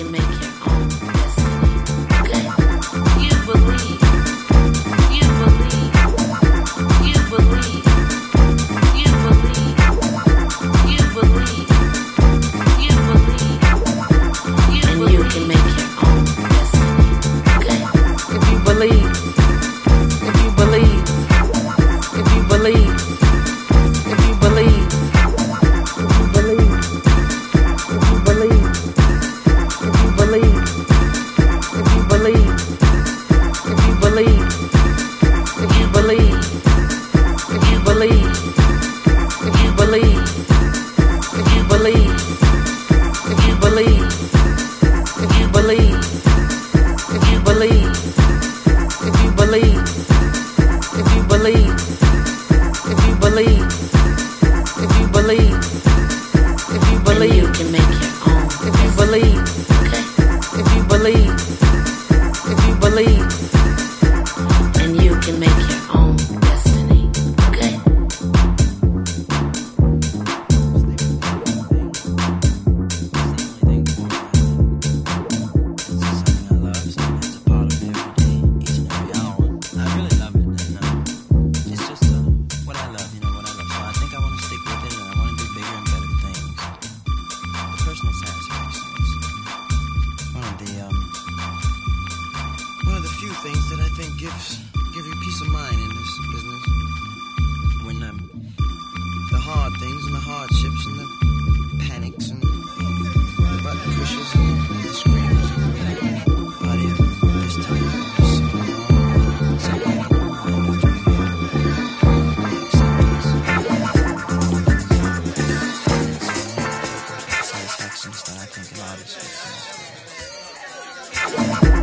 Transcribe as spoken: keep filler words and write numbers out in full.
can make your own destiny. Okay? You believe. You believe. You believe. You believe. You believe. You believe. You and believe. You can make your own destiny. Okay? If you believe. If you believe. If you believe. If you believe. Satisfactions that I think an artist gets.